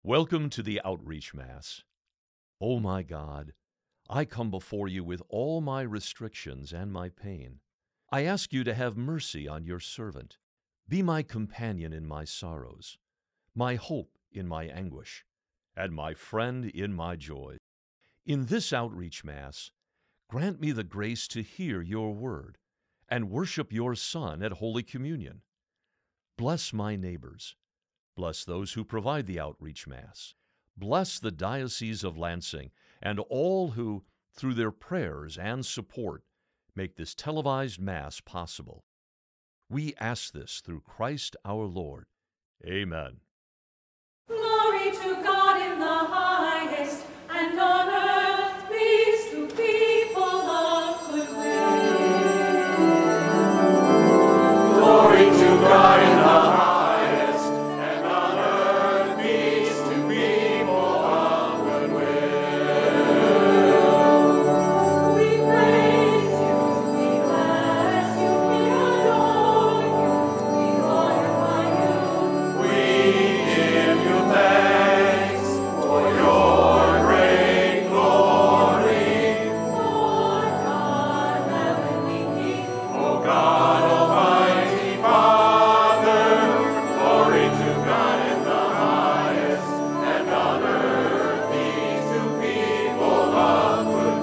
Welcome to the Outreach Mass. O my God, I come before you with all my restrictions and my pain. I ask you to have mercy on your servant. Be my companion in my sorrows, my hope in my anguish, and my friend in my joy. In this Outreach Mass, grant me the grace to hear your word and worship your Son at Holy Communion. Bless my neighbors. Bless those who provide the Outreach Mass. Bless the Diocese of Lansing and all who, through their prayers and support, make this televised Mass possible. We ask this through Christ our Lord. Amen. Glory to God in the highest, and on earth peace to people of good will. Glory to God in the highest, and on earth peace to people of good will. We praise you, we bless you, we adore you, we glorify you. We give you thanks for your great glory, Lord God, heavenly King, O God Almighty Father. Glory to God in the highest, and on earth peace to people of good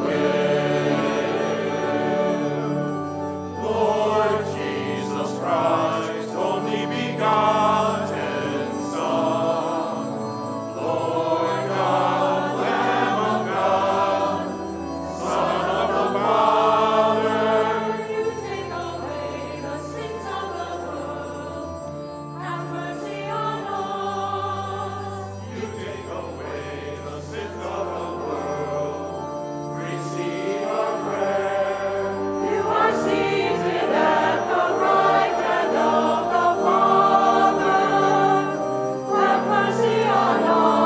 will. Lord Jesus Christ, only begotten Son, Lord God, Lamb of God, Son of the Father, you take away the sins of the world. Have mercy on us. you take away the sins of the world. Receive our prayer. You are seated at the right hand of the Father. Have mercy on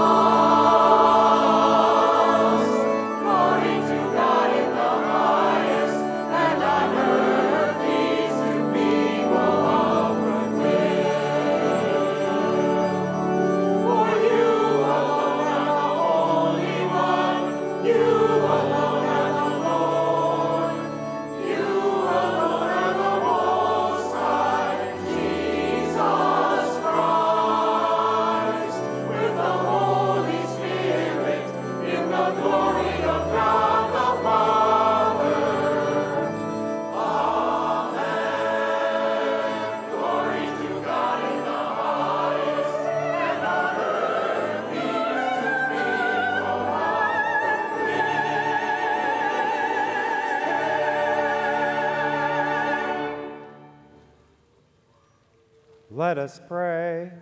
us. Glory to God in the highest, and on earth peace to people of good will. For you alone are the Holy One. You alone are the Lord. You alone are the Most High, Jesus Christ, with the Holy Spirit, in the glory of God the Father. Amen. Glory to God in the highest, and on earth peace to people of good will. Let us pray.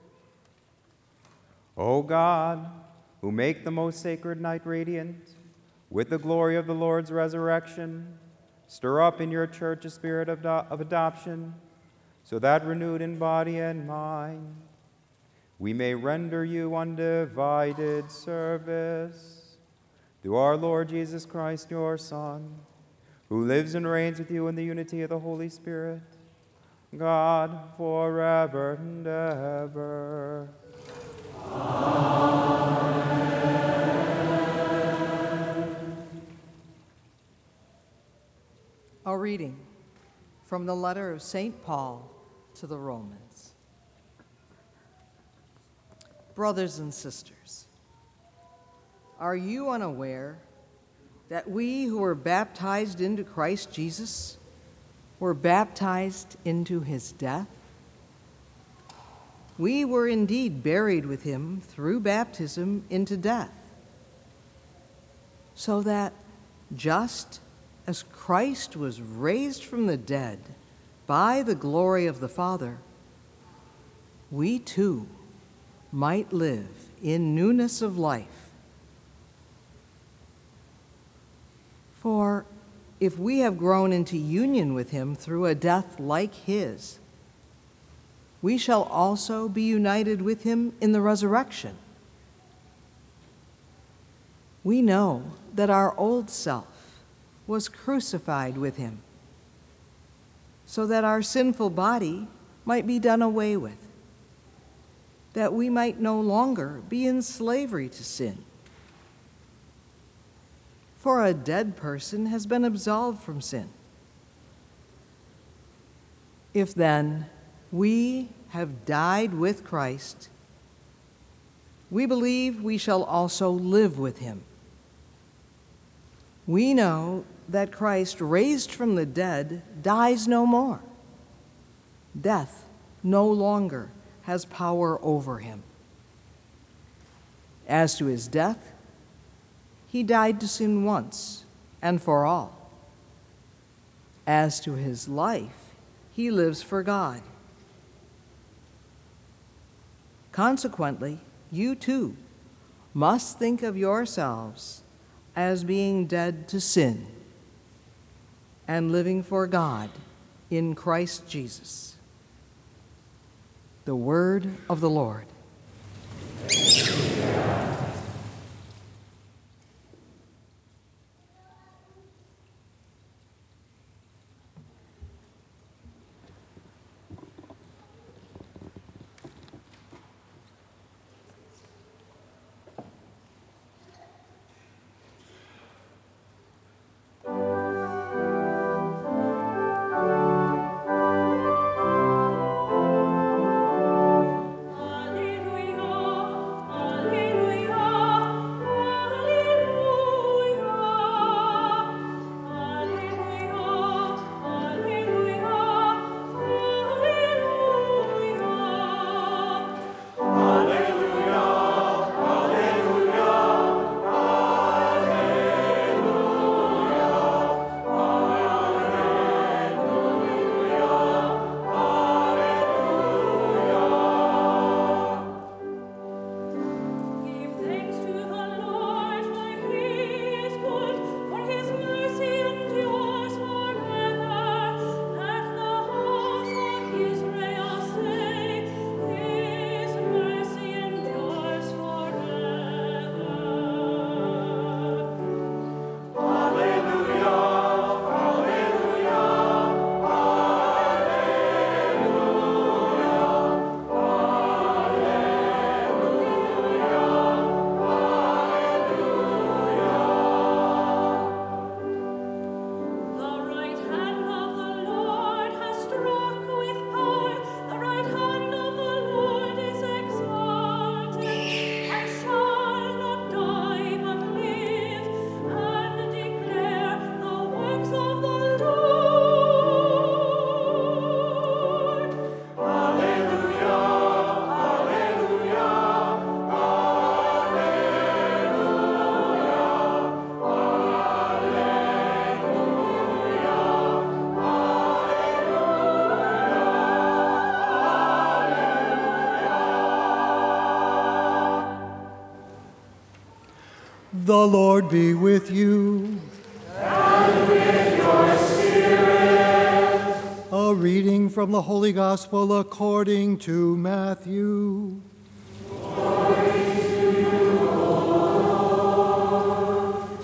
O God, who make the most sacred night radiant with the glory of the Lord's resurrection, stir up in your church a spirit of adoption, so that renewed in body and mind, we may render you undivided service. Through our Lord Jesus Christ, your Son, who lives and reigns with you in the unity of the Holy Spirit, God, forever and ever. A reading from the letter of St. Paul to the Romans. Brothers and sisters, are you unaware that we who were baptized into Christ Jesus were baptized into his death? We were indeed buried with him through baptism into death, so that just as Christ was raised from the dead by the glory of the Father, we too might live in newness of life. For if we have grown into union with him through a death like his, we shall also be united with him in the resurrection. We know that our old self was crucified with him, so that our sinful body might be done away with, that we might no longer be in slavery to sin. For a dead person has been absolved from sin. If then we have died with Christ, we believe we shall also live with him. We know that Christ, raised from the dead, dies no more. Death no longer has power over him. As to his death, he died to sin once and for all. As to his life, he lives for God. Consequently, you too must think of yourselves as being dead to sin and living for God in Christ Jesus. The word of the Lord. The Lord be with you. And with your spirit. A reading from the Holy Gospel according to Matthew. Glory to you, O Lord.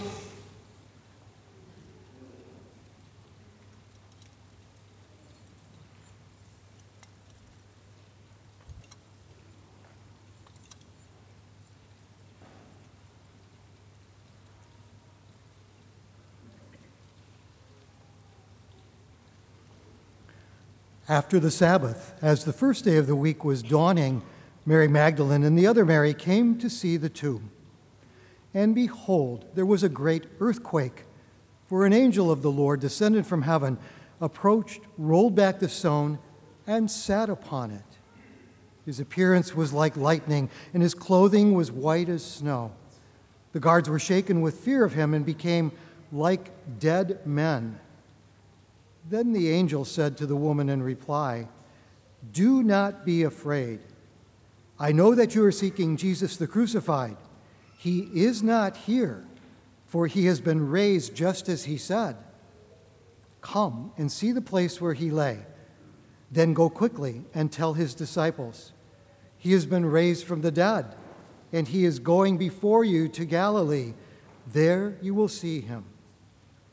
After the Sabbath, as the first day of the week was dawning, Mary Magdalene and the other Mary came to see the tomb. And behold, there was a great earthquake, for an angel of the Lord descended from heaven, approached, rolled back the stone, and sat upon it. His appearance was like lightning, and his clothing was white as snow. The guards were shaken with fear of him and became like dead men. Then the angel said to the woman in reply, "Do not be afraid. I know that you are seeking Jesus the crucified. He is not here, for he has been raised just as he said. Come and see the place where he lay. Then go quickly and tell his disciples, he has been raised from the dead, and he is going before you to Galilee. There you will see him.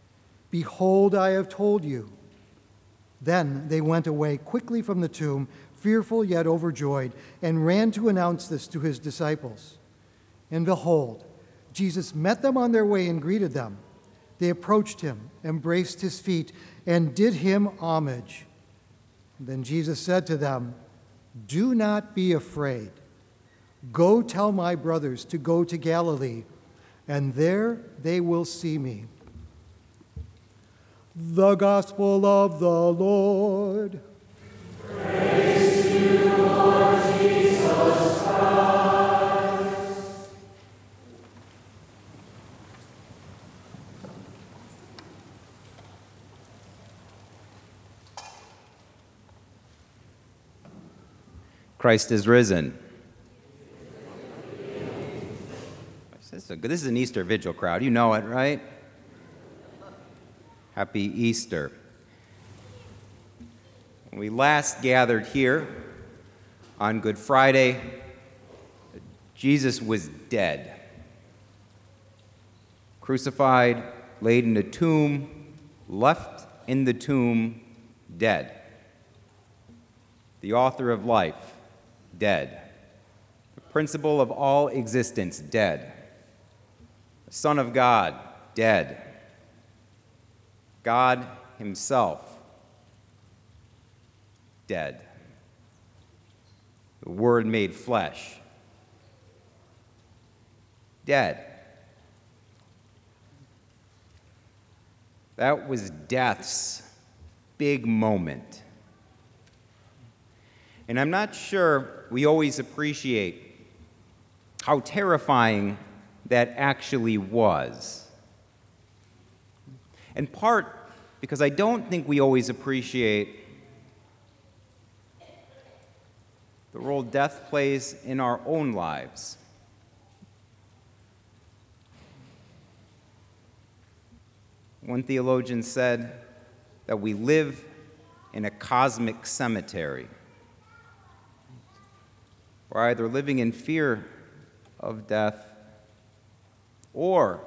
Behold, I have told you." Then they went away quickly from the tomb, fearful yet overjoyed, and ran to announce this to his disciples. And behold, Jesus met them on their way and greeted them. They approached him, embraced his feet, and did him homage. Then Jesus said to them, "Do not be afraid. Go tell my brothers to go to Galilee, and there they will see me." The Gospel of the Lord. Praise to you, Lord Jesus Christ. Christ is risen. This is an Easter Vigil crowd. You know it, right? Happy Easter. When we last gathered here on Good Friday, Jesus was dead. Crucified, laid in a tomb, left in the tomb, dead. The author of life, dead. The principle of all existence, dead. The Son of God, dead. God himself, dead. The Word made flesh, dead. That was death's big moment. And I'm not sure we always appreciate how terrifying that actually was. In part because I don't think we always appreciate the role death plays in our own lives. One theologian said that we live in a cosmic cemetery. We're either living in fear of death or,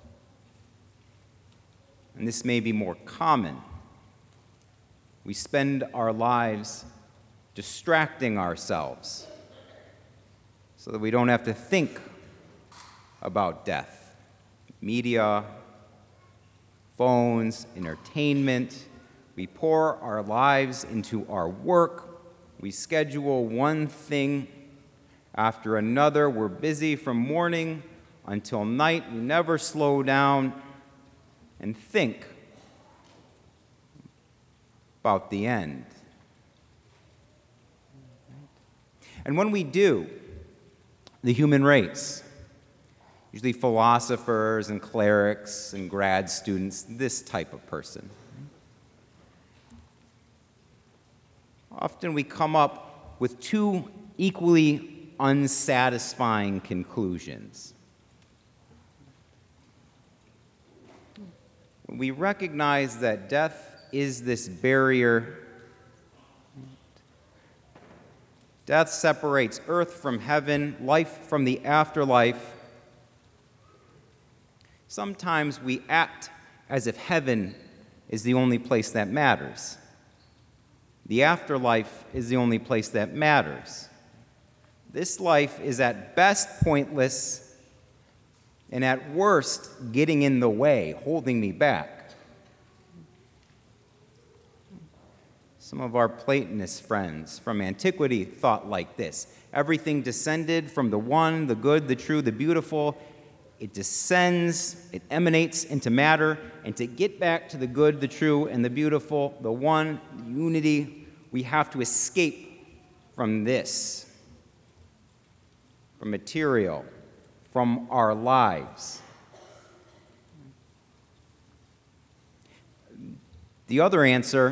and this may be more common, we spend our lives distracting ourselves so that we don't have to think about death. Media, phones, entertainment. We pour our lives into our work. We schedule one thing after another. We're busy from morning until night. We never slow down and think about the end. And when we do, the human race, usually philosophers and clerics and grad students, this type of person, often we come up with two equally unsatisfying conclusions. When we recognize that death is this barrier, death separates earth from heaven, life from the afterlife, sometimes we act as if heaven is the only place that matters. The afterlife is the only place that matters. This life is at best pointless and at worst getting in the way, holding me back. Some of our Platonist friends from antiquity thought like this: everything descended from the one, the good, the true, the beautiful. It descends, it emanates into matter, and to get back to the good, the true, and the beautiful, the one, the unity, we have to escape from this, from material, from our lives. The other answer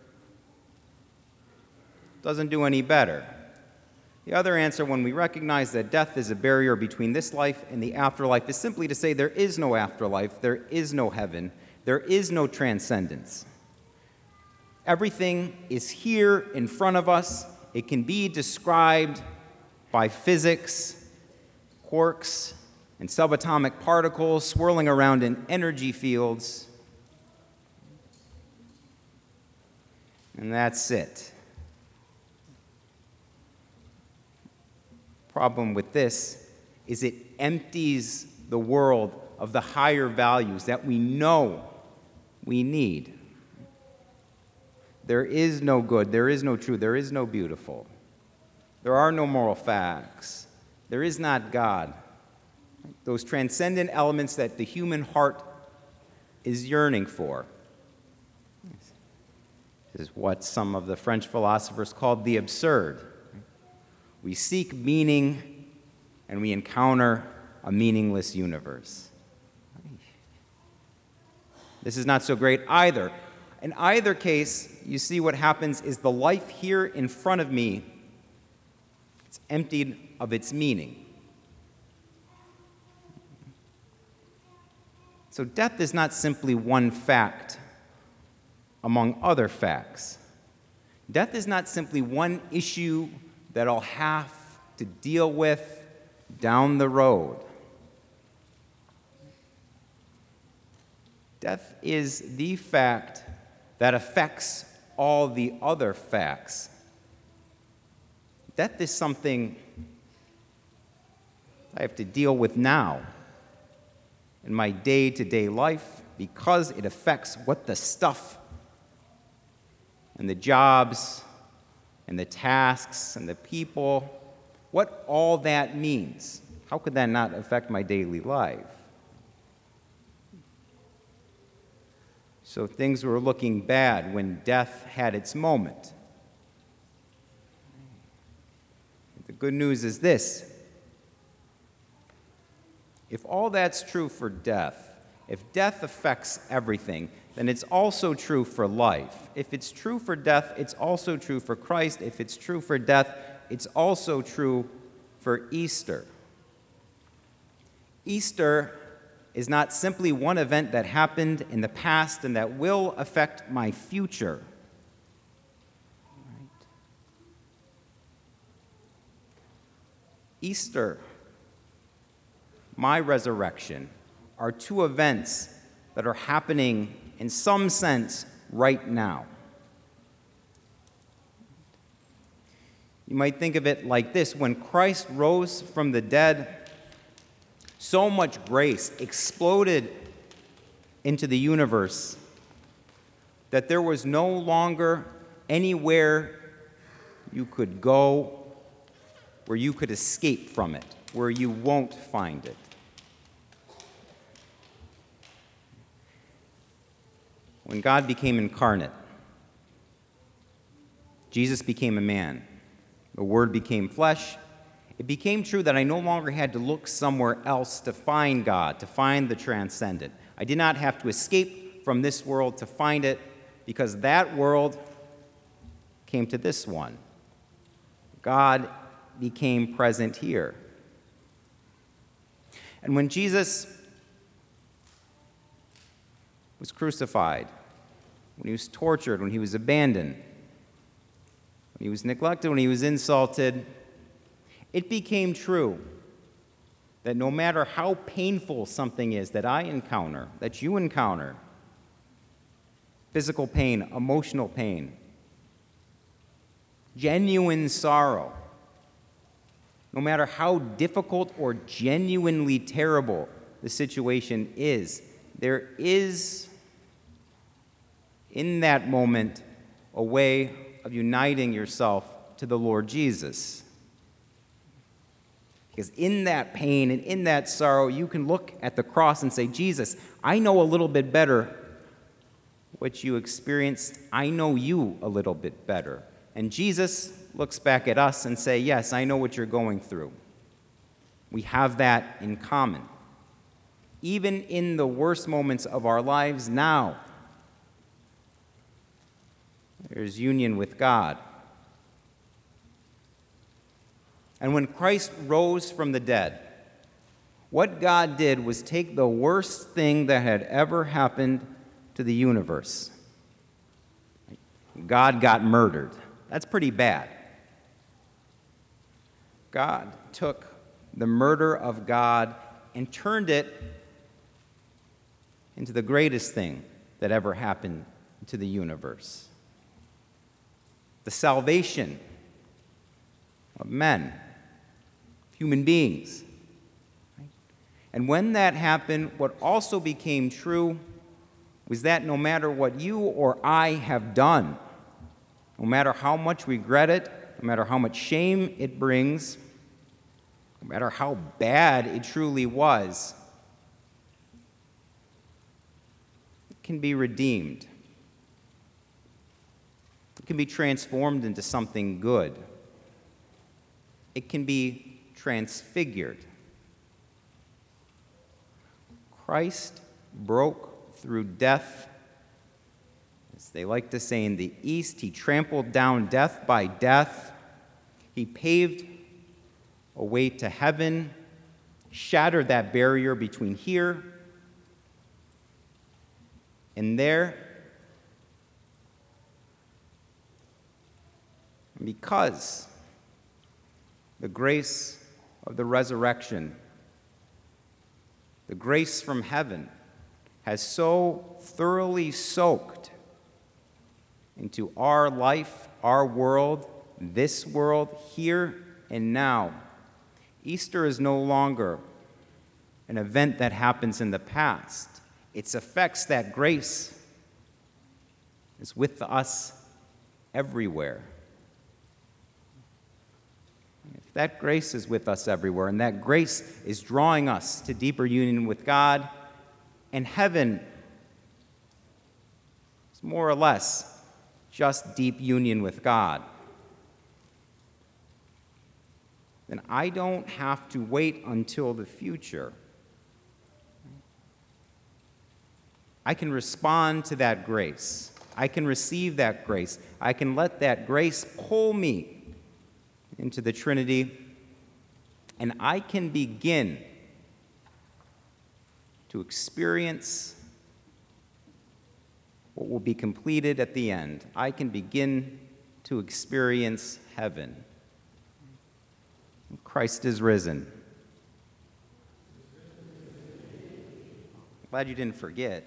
doesn't do any better. The other answer, when we recognize that death is a barrier between this life and the afterlife, is simply to say there is no afterlife, there is no heaven, there is no transcendence. Everything is here in front of us. It can be described by physics, quarks, and subatomic particles swirling around in energy fields. And that's it. problem with this is it empties the world of the higher values that we know we need. There is no good, there is no true, there is no beautiful. There are no moral facts. There is not God. Those transcendent elements that the human heart is yearning for. This is what some of the French philosophers called the absurd. We seek meaning, and we encounter a meaningless universe. This is not so great either. In either case, you see what happens is the life here in front of me, it's emptied of its meaning. So death is not simply one fact among other facts. Death is not simply one issue that I'll have to deal with down the road. Death is the fact that affects all the other facts. Death is something I have to deal with now in my day-to-day life because it affects what the stuff and the jobs and the tasks and the people, what all that means. How could that not affect my daily life? So things were looking bad when death had its moment. The good news is this. If all that's true for death, if death affects everything, then it's also true for life. If it's true for death, it's also true for Christ. If it's true for death, it's also true for Easter. Easter is not simply one event that happened in the past and that will affect my future. Right? Easter, my resurrection, are two events that are happening in some sense right now. You might think of it like this. When Christ rose from the dead, so much grace exploded into the universe that there was no longer anywhere you could go where you could escape from it, where you won't find it. When God became incarnate, Jesus became a man. The Word became flesh. It became true that I no longer had to look somewhere else to find God, to find the transcendent. I did not have to escape from this world to find it because that world came to this one. God became present here. And when Jesus was crucified, when he was tortured, when he was abandoned, when he was neglected, when he was insulted, it became true that no matter how painful something is that I encounter, that you encounter, physical pain, emotional pain, genuine sorrow, no matter how difficult or genuinely terrible the situation is, there is, in that moment, a way of uniting yourself to the Lord Jesus. Because in that pain and in that sorrow, you can look at the cross and say, Jesus, I know a little bit better what you experienced. I know you a little bit better. And Jesus looks back at us and say, yes, I know what you're going through. We have that in common. Even in the worst moments of our lives now, there's union with God. And when Christ rose from the dead, what God did was take the worst thing that had ever happened to the universe. God got murdered. That's pretty bad. God took the murder of God and turned it into the greatest thing that ever happened to the universe. The salvation of men, human beings. And when that happened, what also became true was that no matter what you or I have done, no matter how much we regret it, no matter how much shame it brings, no matter how bad it truly was, it can be redeemed. It can be transformed into something good. It can be transfigured. Christ broke through death. As they like to say in the East, he trampled down death by death. He paved a way to heaven, shattered that barrier between here and there. And because the grace of the resurrection, the grace from heaven, has so thoroughly soaked into our life, our world, this world, here and now, Easter is no longer an event that happens in the past. Its effects, that grace, is with us everywhere. If that grace is with us everywhere, and that grace is drawing us to deeper union with God, and heaven is more or less just deep union with God, then I don't have to wait until the future. I can respond to that grace. I can receive that grace. I can let that grace pull me into the Trinity, and I can begin to experience what will be completed at the end. I can begin to experience heaven. Christ is risen. Glad you didn't forget.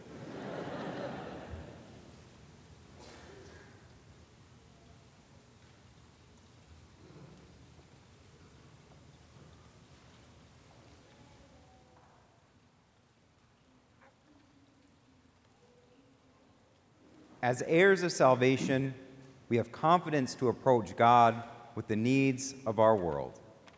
As heirs of salvation, we have confidence to approach God with the needs of our world.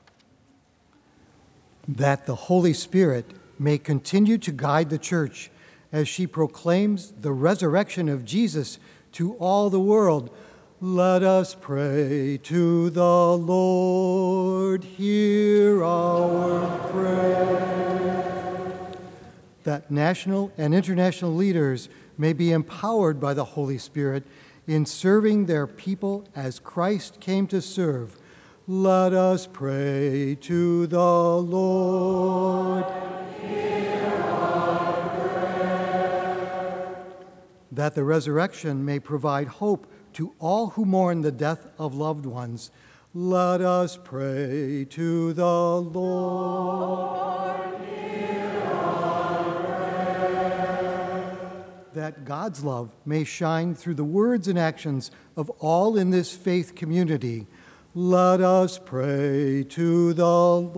That the Holy Spirit may continue to guide the church as she proclaims the resurrection of Jesus to all the world, let us pray to the Lord. Hear our prayer. That national and international leaders may be empowered by the Holy Spirit in serving their people as Christ came to serve. Let us pray to the Lord. Hear our prayer. That the resurrection may provide hope to all who mourn the death of loved ones. Let us pray to the Lord. That God's love may shine through the words and actions of all in this faith community. Let us pray to the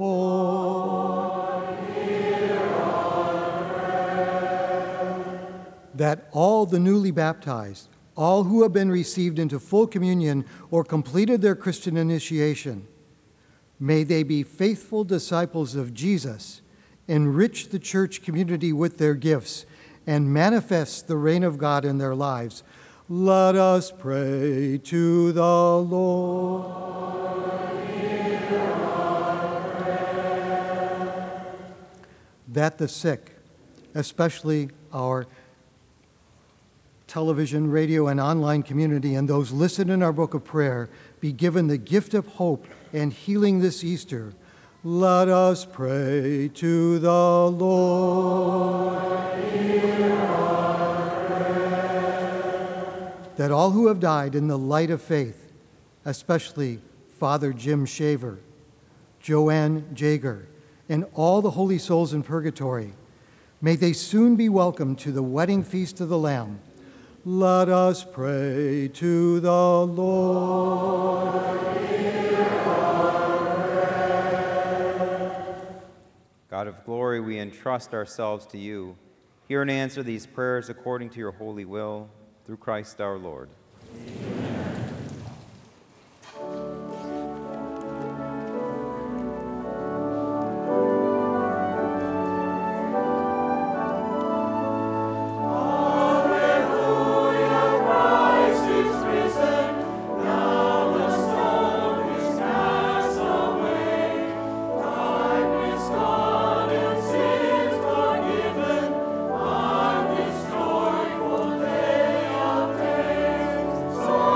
Lord. Hear our prayer. That all the newly baptized, all who have been received into full communion or completed their Christian initiation, may they be faithful disciples of Jesus, enrich the church community with their gifts, and manifest the reign of God in their lives. Let us pray to the Lord. Hear our prayer. That the sick, especially our television, radio, and online community, and those listed in our book of prayer, be given the gift of hope and healing this Easter. Let us pray to the Lord. Hear our prayer. That all who have died in the light of faith, especially Father Jim Shaver, Joanne Jager, and all the holy souls in purgatory, may they soon be welcomed to the wedding feast of the Lamb. Let us pray to the Lord. Hear our prayer. God of glory, we entrust ourselves to you. Hear and answer these prayers according to your holy will, through Christ our Lord. So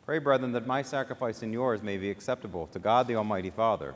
Pray, brethren, that my sacrifice and yours may be acceptable to God the Almighty Father.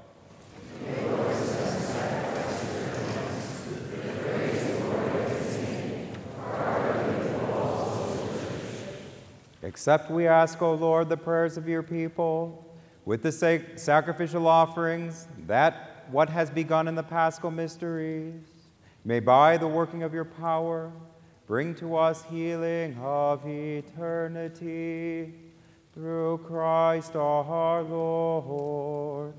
Accept, we ask, O Lord, the prayers of your people, with the sacrificial offerings, that what has begun in the Paschal mysteries may, by the working of your power, bring to us healing of eternity. Through Christ our Lord.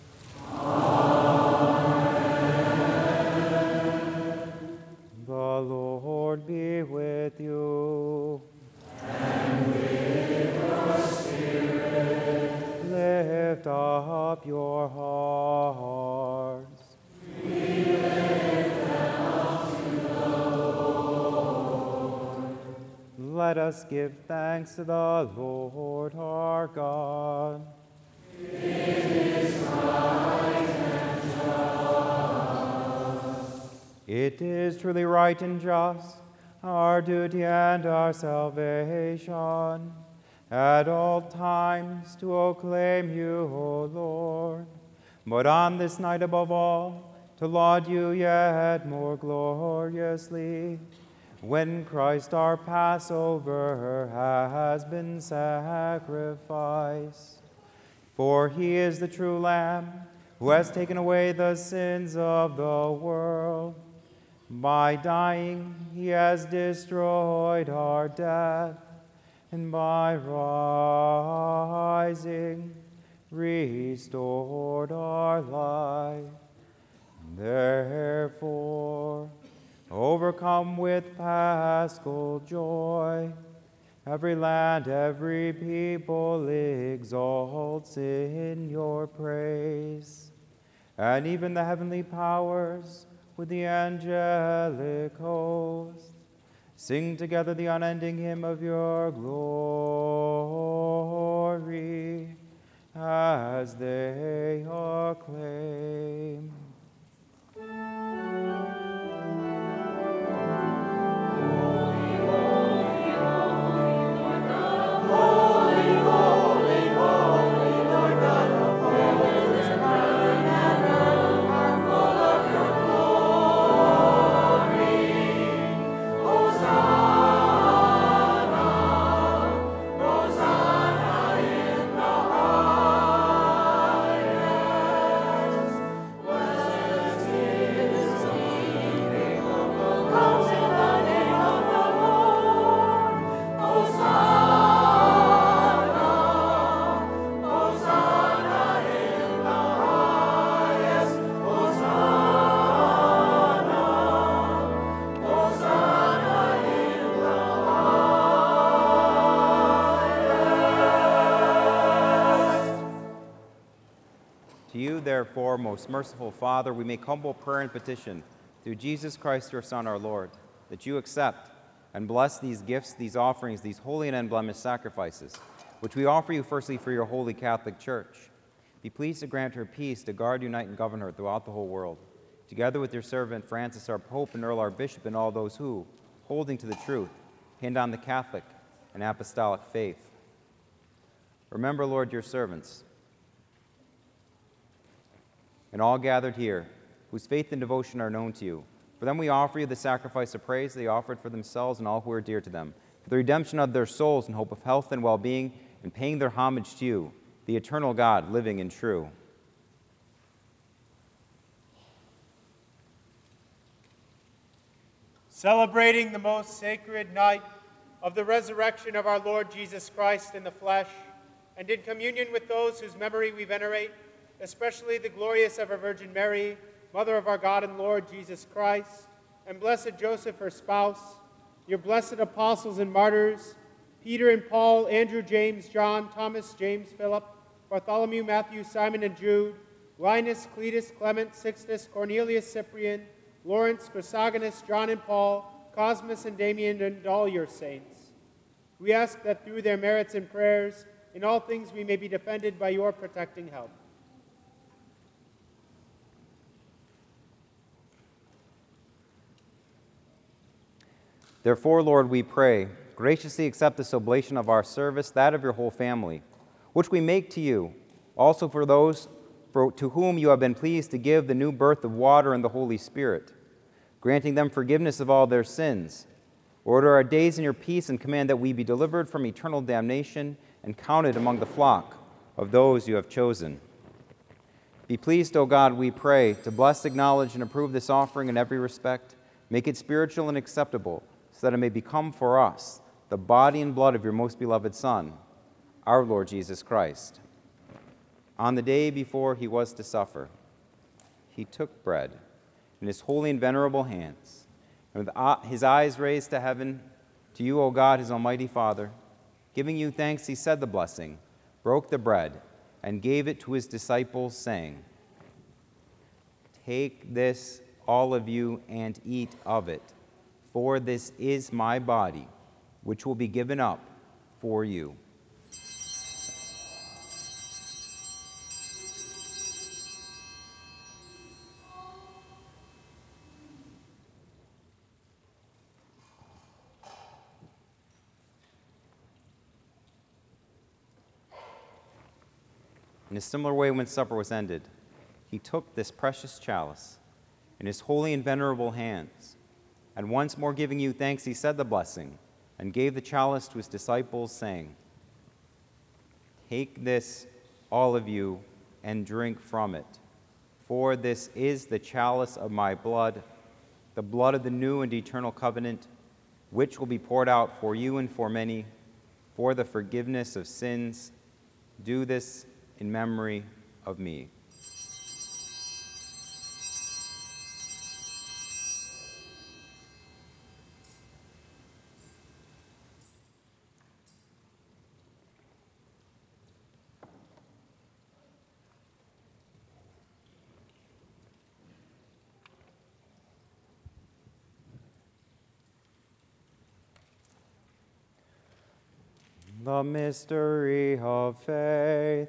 Amen. The Lord be with you. And with your spirit. Lift up your hearts. We lift them up to the Lord. Let us give thanks to the Lord our God. It is right and just. It is truly right and just, our duty and our salvation, at all times to acclaim you, O Lord, but on this night above all, to laud you yet more gloriously, when Christ our Passover has been sacrificed. For he is the true Lamb, who has taken away the sins of the world. By dying, he has destroyed our death, and by rising, restored our life. Therefore, overcome with paschal joy, every land, every people exalts in your praise, and even the heavenly powers with the angelic host sing together the unending hymn of your glory as they acclaim. To you, therefore, most merciful Father, we make humble prayer and petition through Jesus Christ, your Son, our Lord, that you accept and bless these gifts, these offerings, these holy and unblemished sacrifices, which we offer you firstly for your holy Catholic Church. Be pleased to grant her peace, to guard, unite, and govern her throughout the whole world, together with your servant Francis, our Pope, and Earl, our Bishop, and all those who, holding to the truth, hand on the Catholic and Apostolic faith. Remember, Lord, your servants, and all gathered here, whose faith and devotion are known to you. For them we offer you the sacrifice of praise they offered for themselves and all who are dear to them, for the redemption of their souls in hope of health and well-being, and paying their homage to you, the eternal God, living and true. Celebrating the most sacred night of the resurrection of our Lord Jesus Christ in the flesh, and in communion with those whose memory we venerate, especially the glorious ever Virgin Mary, Mother of our God and Lord Jesus Christ, and blessed Joseph, her spouse, your blessed apostles and martyrs, Peter and Paul, Andrew, James, John, Thomas, James, Philip, Bartholomew, Matthew, Simon, and Jude, Linus, Cletus, Clement, Sixtus, Cornelius, Cyprian, Lawrence, Chrysogonus, John and Paul, Cosmas and Damian, and all your saints. We ask that through their merits and prayers, in all things we may be defended by your protecting help. Therefore, Lord, we pray, graciously accept this oblation of our service, that of your whole family, which we make to you, also for those to whom you have been pleased to give the new birth of water and the Holy Spirit, granting them forgiveness of all their sins. Order our days in your peace and command that we be delivered from eternal damnation and counted among the flock of those you have chosen. Be pleased, O God, we pray, to bless, acknowledge, and approve this offering in every respect. Make it spiritual and acceptable, so that it may become for us the body and blood of your most beloved Son, our Lord Jesus Christ. On the day before he was to suffer, he took bread in his holy and venerable hands, and with his eyes raised to heaven, to you, O God, his almighty Father, giving you thanks, he said the blessing, broke the bread, and gave it to his disciples, saying, "Take this, all of you, and eat of it, for this is my body, which will be given up for you." In a similar way, when supper was ended, he took this precious chalice in his holy and venerable hands, and once more giving you thanks, he said the blessing, and gave the chalice to his disciples, saying, "Take this, all of you, and drink from it, for this is the chalice of my blood, the blood of the new and eternal covenant, which will be poured out for you and for many, for the forgiveness of sins. Do this in memory of me." The mystery of faith.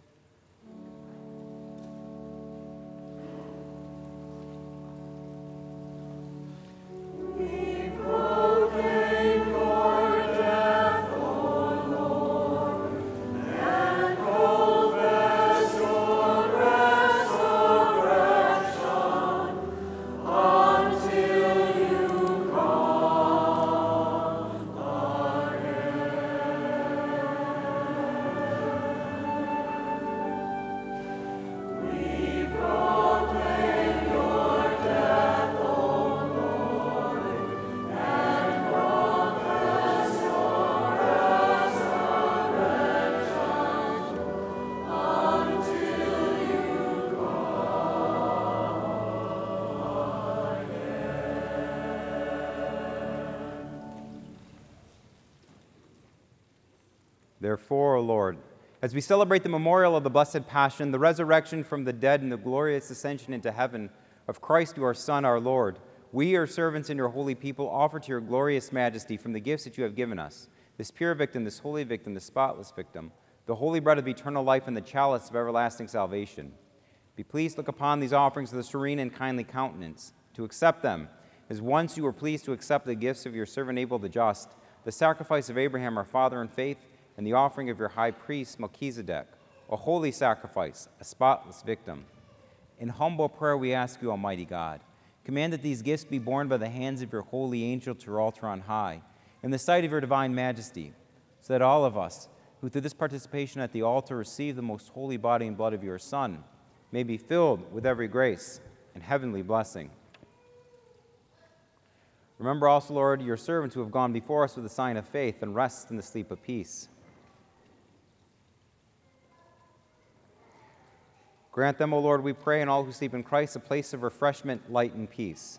Therefore, O Lord, as we celebrate the memorial of the Blessed Passion, the resurrection from the dead, and the glorious ascension into heaven of Christ, your Son, our Lord, we, your servants and your holy people, offer to your glorious majesty from the gifts that you have given us, this pure victim, this holy victim, this spotless victim, the holy bread of eternal life and the chalice of everlasting salvation. Be pleased to look upon these offerings with a serene and kindly countenance, to accept them, as once you were pleased to accept the gifts of your servant Abel the just, the sacrifice of Abraham our father in faith, and the offering of your high priest Melchizedek, a holy sacrifice, a spotless victim. In humble prayer we ask you, Almighty God, command that these gifts be borne by the hands of your holy angel to your altar on high, in the sight of your divine majesty, so that all of us, who through this participation at the altar receive the most holy body and blood of your Son, may be filled with every grace and heavenly blessing. Remember also, Lord, your servants who have gone before us with a sign of faith, and rest in the sleep of peace. Grant them, O Lord, we pray, and all who sleep in Christ, a place of refreshment, light, and peace.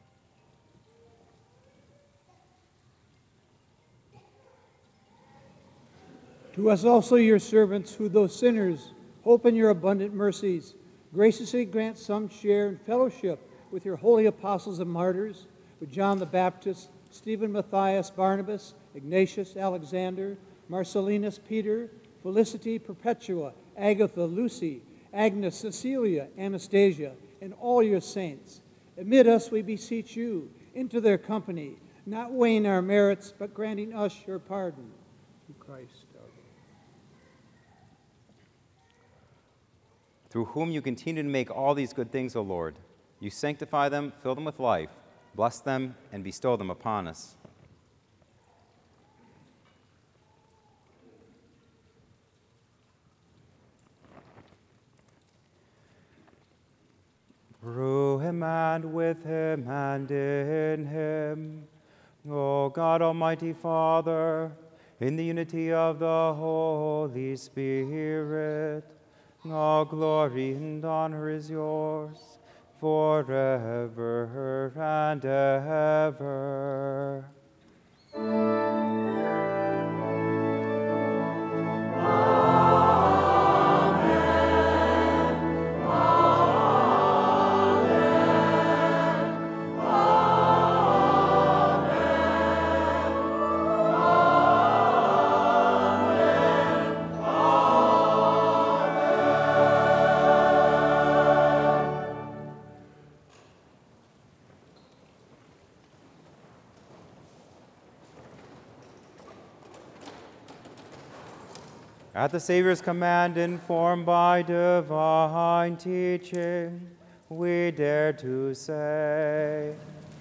To us also, your servants, who though sinners, hope in your abundant mercies, graciously grant some share in fellowship with your holy apostles and martyrs, with John the Baptist, Stephen, Matthias, Barnabas, Ignatius, Alexander, Marcellinus, Peter, Felicity, Perpetua, Agatha, Lucy, Agnes, Cecilia, Anastasia, and all your saints. Admit us, we beseech you, into their company, not weighing our merits, but granting us your pardon. Through Christ our Lord. Through whom you continue to make all these good things, O Lord. You sanctify them, fill them with life, bless them, and bestow them upon us. Through him and with him and in him, O God, Almighty Father, in the unity of the Holy Spirit, all glory and honor is yours forever and ever. At the Savior's command, informed by divine teaching, we dare to say,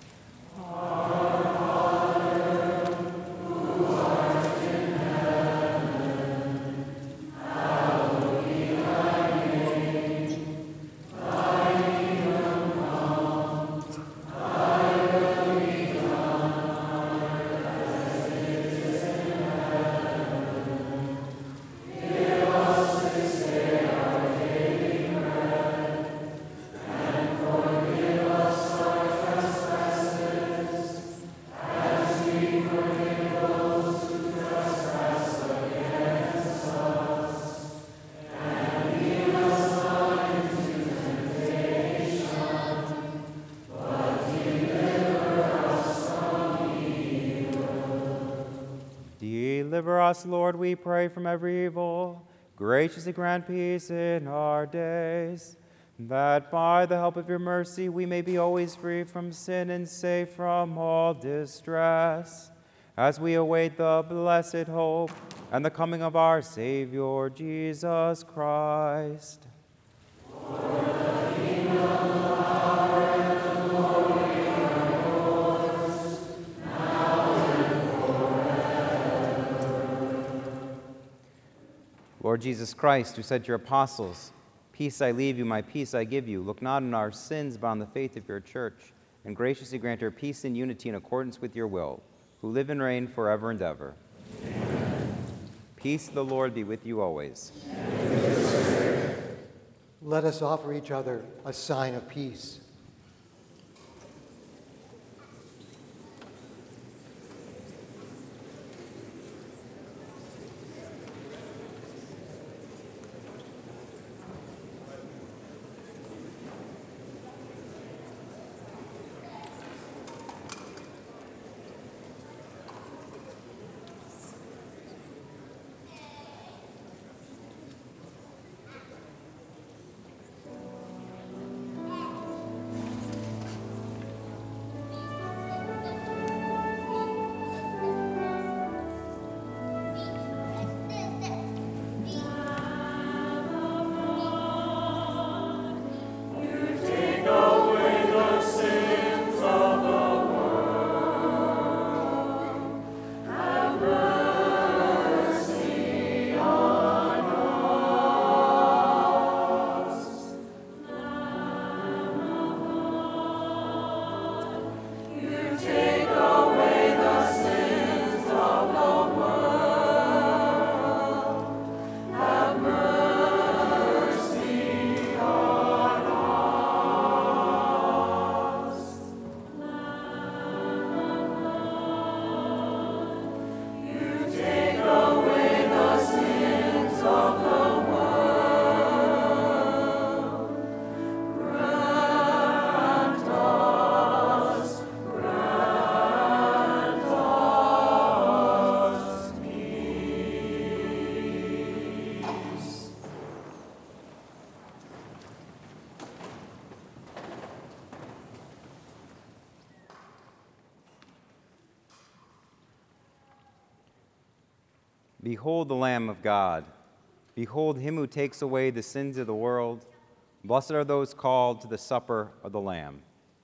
Deliver us, Lord, we pray, from every evil. Graciously grant peace in our days, that by the help of your mercy we may be always free from sin and safe from all distress, as we await the blessed hope and the coming of our Savior, Jesus Christ. Lord Jesus Christ, who said to your apostles, "Peace I leave you, my peace I give you," look not on our sins, but on the faith of your church, and graciously grant her peace and unity in accordance with your will, who live and reign forever and ever. Amen. Peace of the Lord be with you always. Let us offer each other a sign of peace. Behold the Lamb of God. Behold him who takes away the sins of the world. Blessed are those called to the supper of the Lamb.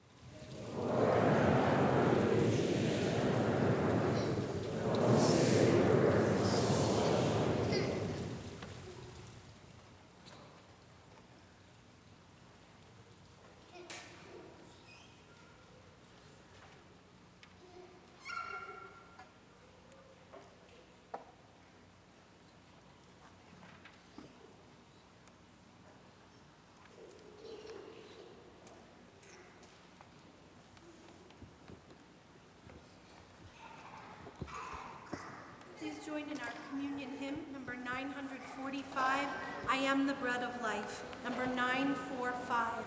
Please join in our communion hymn, number 945, I Am the Bread of Life, number 945.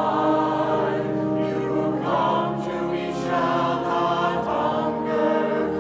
Come to me shall not hunger.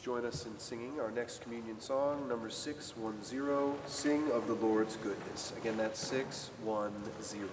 join us in singing our next communion song, number 610, Sing of the Lord's Goodness. Again, that's 610.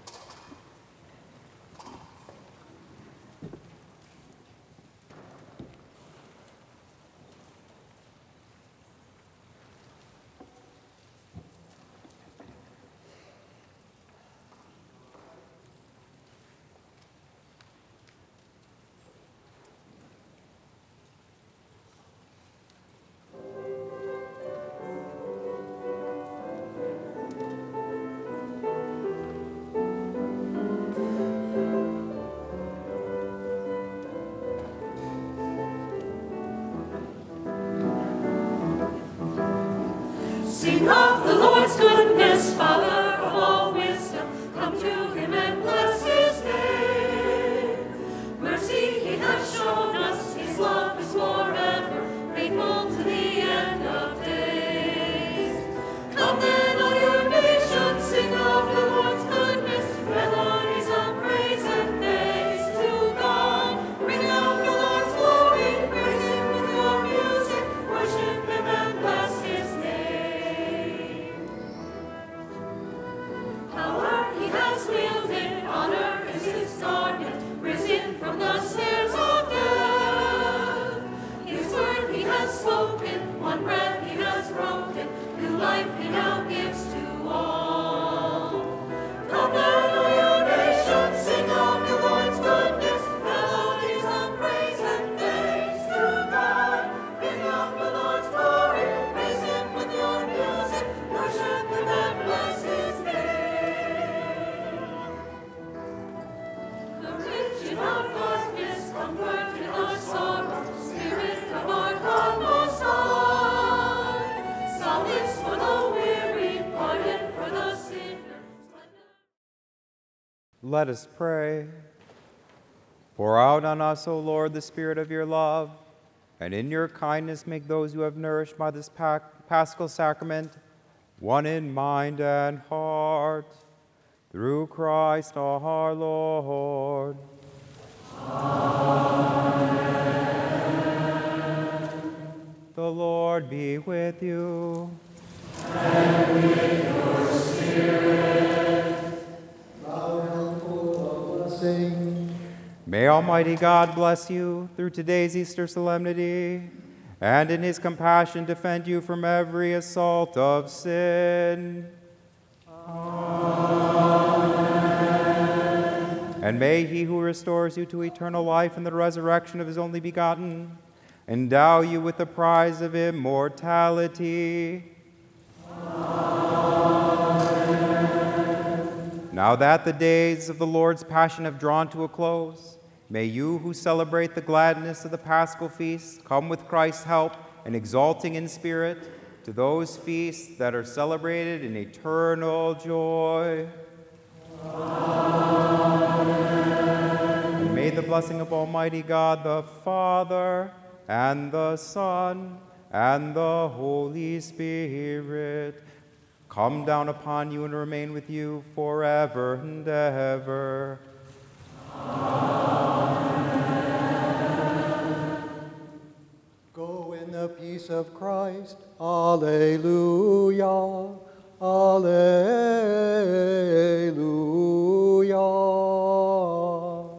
Sing of the Lord's goodness, Father of all wisdom, come to him and bless his name. Mercy he has shown us, his love is forever, faithful to the end of days. Come then, all your nations, sing of the Lord's goodness, melodies of praise and thanks to God. Bring out the Lord's glory, praise him with your music, worship him and bless his name. Power he has wielded, honor is his garment, risen from the snares of death. His word he has spoken, one breath he has broken, new life he now gives to all. Come then, all your nations, sing of the Lord's goodness, melodies of praise and thanks to God. Bring out the Lord's glory, praise him with your music, worship him and bless his name. Courage in our darkness, comfort in our sorrow, Spirit of our God most high. Solace for the weary, pardon for the sinner. Let us pray. Pour out on us, O Lord, the Spirit of your love, and in your kindness make those who have nourished by this Paschal Sacrament one in mind and heart. Through Christ our Lord. The Lord be with you. Thou art full of blessing. May Almighty God bless you through today's Easter solemnity, and in his compassion defend you from every assault of sin. And may he who restores you to eternal life in the resurrection of his only begotten endow you with the prize of immortality. Now that the days of the Lord's Passion have drawn to a close, may you who celebrate the gladness of the Paschal Feast come with Christ's help and exalting in spirit to those feasts that are celebrated in eternal joy. And may the blessing of Almighty God, the Father, and the Son, and the Holy Spirit come down upon you and remain with you forever and ever. Go in the peace of Christ. Alleluia. Alleluia.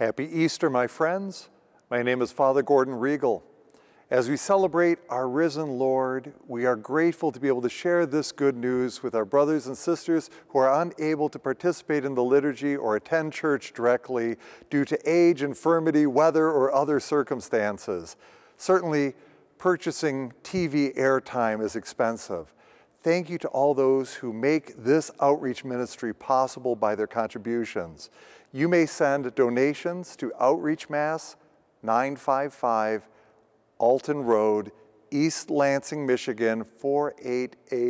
Happy Easter, my friends. My name is Father Gordon Regal. As we celebrate our risen Lord, we are grateful to be able to share this good news with our brothers and sisters who are unable to participate in the liturgy or attend church directly due to age, infirmity, weather, or other circumstances. Certainly, purchasing TV airtime is expensive. Thank you to all those who make this outreach ministry possible by their contributions. You may send donations to Outreach Mass, 955 Alton Road, East Lansing, Michigan,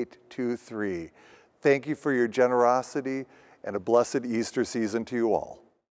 48823. Thank you for your generosity and a blessed Easter season to you all.